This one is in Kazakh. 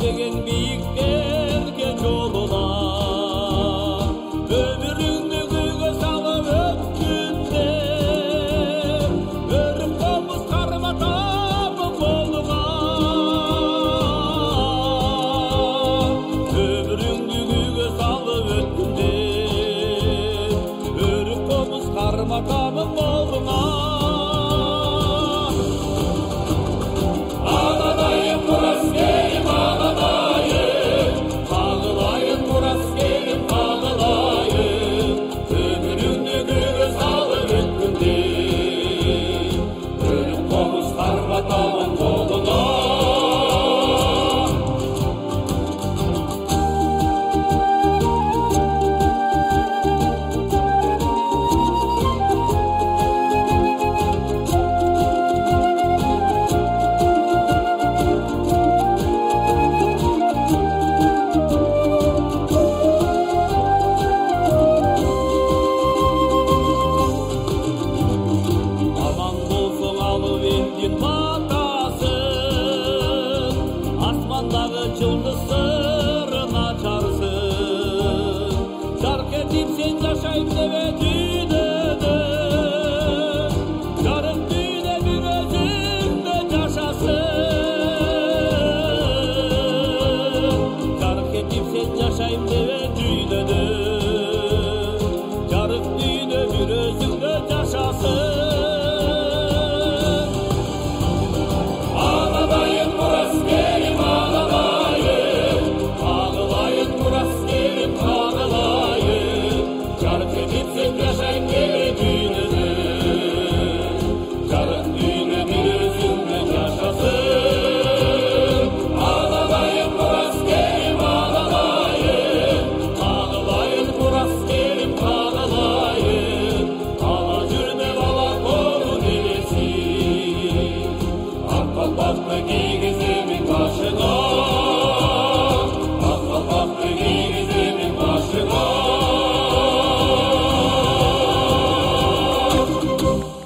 деген биіктерге жолына өміріңді күйге салып өткенде өріп қомыз қарматамын қолыңа өміріңді күйге салып өткенде өріп қомыз қарматамын қолыңа Жылды сырын açarsın Жарқ етіп сен жашайым деп түйдеді Жарық түйде бір өзіңді жашасың Жарқ етіп сен жашайым деп түйдеді Жарық түйде бір өзіңді жашасың Bak